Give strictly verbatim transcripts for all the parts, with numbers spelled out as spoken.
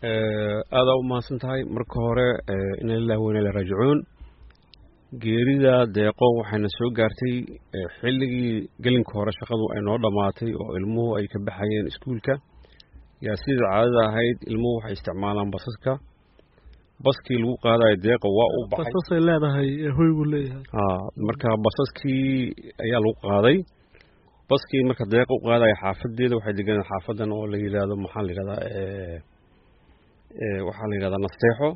aad u mahadsantahay marka hore inna lillahi wa inna ilayhi raaji'uun geerida deeqo waxayna soo gaartay xilligii gelinka hore shaqadu ay noo dhamaatay oo ilmuhu ay ka baxayeen iskuulka yaa sida caadada ahayd ilmuhu waxay isticmaalaan basaska baskii lagu qaadayo deeqo waa uu baxay basasay leedahay hoygu leeyahay haa marka basaskii ayaa lagu qaaday baskii marka deeqo u qaadayo xaafadeeda waxay deganaa xaafadan oo la yiraahdo maxaa la yiraahdaa ee ee waxaa la yiraahdaa nasteexo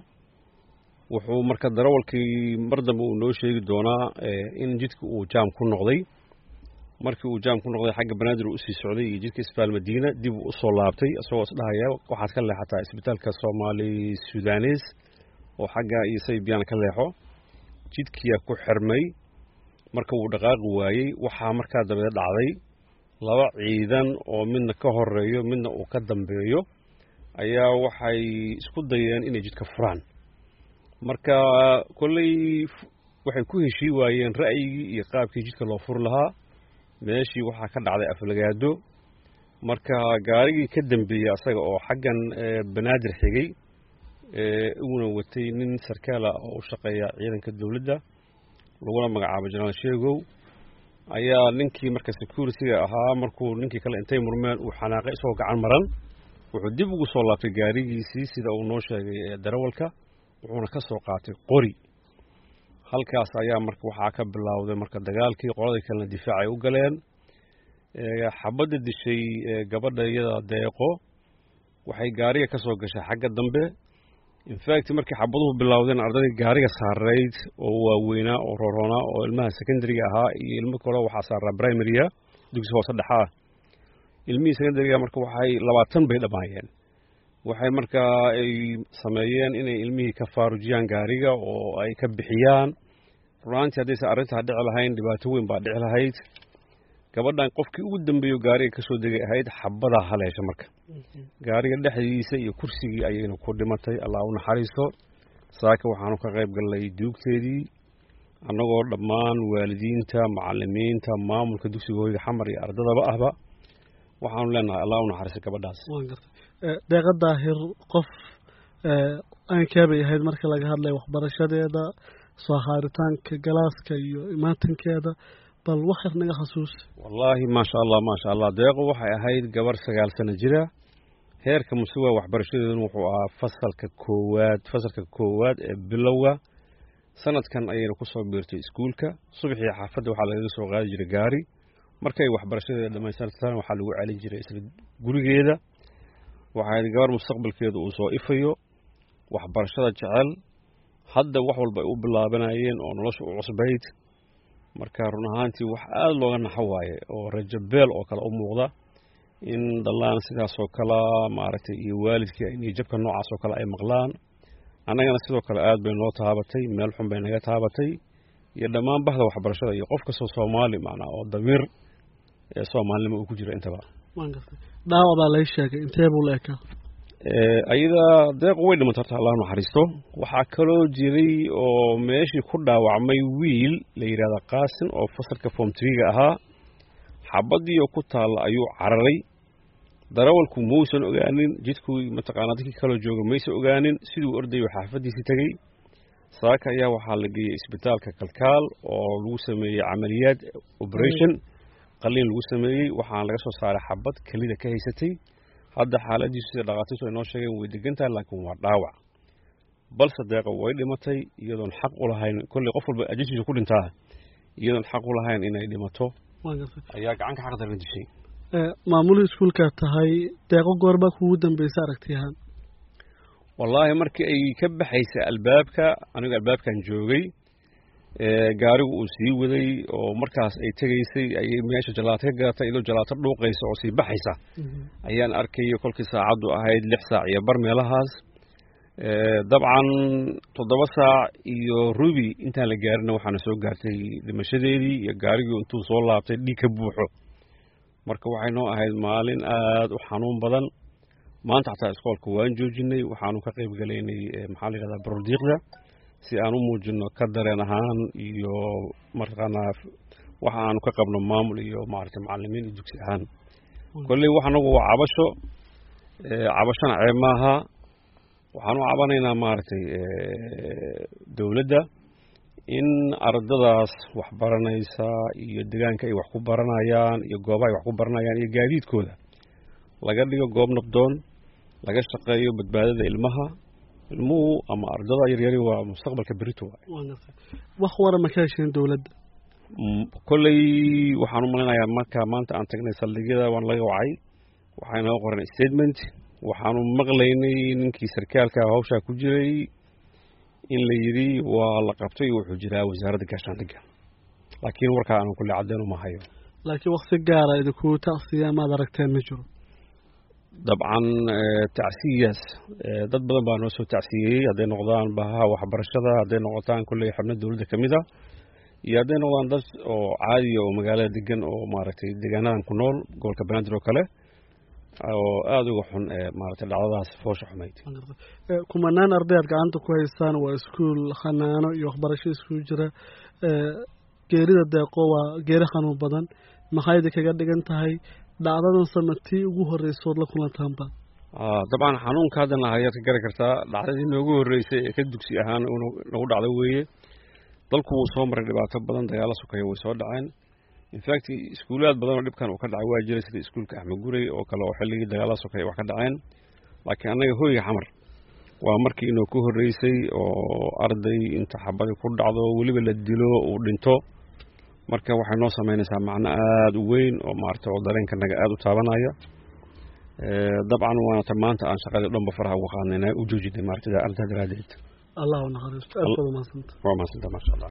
wuxuu marka darawalkii mar dambe uu noo sheegi doonaa in jidka uu jaam ku noqday markii uu jaam ku noqday xagga banaadir uu sii socday iyo jidka isbitaal Madiina dib u soo laabtay asagoo isdhahaya waxaad ka leexataa isbitaalka Soomaali Suudanes oo xagga iyo Saybiyan ka leexo jidkii ku xirmay marka uu dhaqaaq waayay waxa markaa dabada dhacday laba ciidan oo midna ka horeeyo midna uu ka dambeeyo ayaa waxay isku dayeen inay jidka furaan marka kulay waxay ku heshii waayeen ra'yigii iyo qaabkii jidka loo fur lahaa meeshii waxa ka dhacday aflagaado marka gaarigii ka dambeeyay asaga oo xaggan banaadir xigay ee uuna watay nin sarkaala oo u shaqeeya ciidanka dawladda laguna magacaabo General Sheegow ayaa ninkii marka security ahaa markuu ninkii kale intay murmeen uu xanaaqay soo gacan maran wuxuu dib ugu soo laabtay gaarigiisii sida uu noo sheegay darawalka wuxuuna ka soo qaatay qori halkaas ayaa marka waxa ka bilowday marka dagaalkii qolada kale difaac ay u galeen ee xabada dishay gabadha iyada deeqo waxay gaariga ka soo gashay xagga dambe in fact markii xabaduhu bilowdeen ardayda gaariga saareyd oo waaweena oo rorona oo ilmaha secondary ahaa iyo ilmo kale waxa saaraa primary dugsi hoose dhaxa ilmihii secondary marka waxay labaatan bay dhamaayeen waxay marka ay sameeyeen inay ilmihii ka faarujiyaan gaariga oo ay ka bixiyaan runtii hadii arrinta dhici lahayn dhibaato weyn baa dhici lahayd gabadhan qofkii ugu dambeeyo gaariga ka soo degay ahayd xabada haleesha marka gaariga dhexdiisa iyo kursigii ayayna ku dhimatay Allah u naxariisto saaka waxaanu ka qayb galnay duugteedii annagoo dhammaan waalidiinta macallimiinta maamulka dugsiga hooyada xamar iyo ardadaba ahba waxaanu leenahay Allah u naxariisto gabadhaas deeqa daahir qof aan kaabay ahayd marka laga hadlay waxbarashadeeda soo haaritaanka galaaska iyo imaatankeeda bal waxa naga xasuus wallahi ma sha Allah ma sha Allah deeqo waxay ahayd gabar sagaal sano jira heerka musuwa waxbarashadeedu wuxuu ahaa fasalka koowaad fasalka koowaad ee bilowga sanadkan ayayna ku soo biirtay iskuulka subaxii xaafadda waxa laga soo qaadi jiray gaari markay waxbarashadeeda dhameystaan waxa lagu celin jiray isla gurigeeda waxay gabar mustaqbalkeedu uu soo ifayo waxbarashada jecel hadda wax walba ay u bilaabanayeen oo nolosha u cusbayd marka run ahaantii wax aad looga naxawaaye oo rajabeel oo kala u muuqda in dalaan sidaas oo kala maaragtay iyo waalidka in jabka noocaas oo kala ay maqlaan anagana sidoo kale aad bay noo taabatay meel xun bay naga taabatay iyo dhammaan bahda waxbarashada iyo qof kasta Soomaali macna oo damiir ee Soomaalnimo uu ku jira intaba dhaawac baa la sheegay intee buu leeka ee ayada deeq way dhimatay Allah u naxariisto waxa kale oo jiray oo meeshii ku dhaawacmay wiil la yiraahdo Qaasin oo fasalka form three ga ahaa xabadii ku taal ayuu cararay darawalku muusan ogaanin jidku mataqaanadkii kala jooga maysa ogaanin sidoo orday xaafadiisa tagay saaka ayaa waxa la geeyay isbitaalka kalkaal oo lagu sameeyay amaliyad operation qalliin lagu sameeyay waxaan laga soo saaray xabad kalida ka haysatay hadda xaaladiisu sida dhaqaatiisu ay noo sheegeen way degantahay laakiin waa dhaawac balse deeqa way dhimatay iyadoon xaq u lahayn kulli qof walba ajishiisa ku dhintaa iyadoon xaq u lahayn inay dhimato ayaa gacan ka xaqda dishay ee maamul iskuulka tahay deeqo goorba kugu dambeysay aragtiyahan wallahi markii ay ka baxaysay albaabka aniga albaabkan joogay ee gaarigu uu sii waday oo markaas ay tagaysay ay meesha jalaato ka gaartay ilo jalaato dhuuqaysa oo sii baxaysa ayaan arkay kolkii saacadu ahayd lix saac iyo bar meelahaas ee dabcan toddoba saac iyo rubi inta la gaarina waxaana soo gaartay dhimashadeedii iyo gaarigu intuu soo laabtay dhiig ka buuxo marka waxay noo ahayd maalin aad u xanuun badan maanta xataa iskoolka waan joojinay waxaanu ka qayb galeynay maxaa la yiraahdaa barodiiqda si aan u muujino ka dareen ahaan iyo markaana waxa aanu ka qabno maamul iyo maaragtay macallimiin iyo dugsi ahaan kulli waxa nagu waa cabasho ee cabashana ceeb maaha waxaan u cabanaynaa maaragtay dowladda in ardadaas wax baranaysa iyo deegaanka ay wax ku baranayaan iyo goobaha ay wax ku baranayaan iyo gaadiidkooda laga dhigo goob nabdoon, laga shaqeeyo badbaadada ilmaha. ilmuhu ama ardada yaryari waa mustaqbalka berito waay. wax wara ma ka hesheen dowladda? kolley waxaan u maleynayaa marka maanta aan tagnay saldhigyada waan laga wacay, waxay noo qoran statement. waxaanu maqlaynay ninkii sarkaalka hawshaa ku jiray in la yidhi waa la qabtay wuxuu jiraa wasaaradda gaashaandhigga, laakiin warkaa aan kulle caddeyn uma hayo. laakiin waqti gaara idinku tacsiya maad aragteen ma jiro? dabcan tacsiyaas dad badan baa noo soo tacsiyeyey, hadday noqdaan bahaha waxbarashada, hadday noqotaan kulley xubno dowladda ka mid a, iyo hadday noqdaan dad oo caadiya oo magaalada degan oo maaragtay deegaanadan ku nool gobolka banaadir oo kale oo aada uga xun maaragtay dhacdadaas foosha xumayd. kumanaan arday aad gacanta ku haysaan, waa iskuul xanaano iyo waxbarasho iskugu jira. geerida deeqo waa geeri xanuun badan, maxay idinkaga dhigan tahay dhacdadan sanatii ugu horreysood la kulantaanba? dabcan xanuunka haddana ayaad ka gari kartaa. dhacdadii noogu horreysay ee ka dugsi ahaan nagu dhacdo weeye. dalku wuu soo maray dhibaato badan, dagaalo sokaya way soo dhaceen. infact iskuulaad badan oo dhibkan uu ka dhacay waa jiray, sida iskuulka axmed gurey oo kale oo xilligii dagaalada sokaya wax ka dhaceen. laakiin annaga hoyga xamar waa markii inuu ku horreysay oo arday inta xabadi ku dhacdo weliba la dilo uu dhinto. marka waxay noo samaynaysaa macno aada u weyn oo maaragtay oo dareenkanaga aada u taabanaya. dabcan waana maanta aan shaqadii dhanba faraha uga qaadnayna u joojinay maaragtay arrintaa daraadeed. allah u naxariisto. aad baad u mahadsantahay. waa mahadsantahay, maasha allah.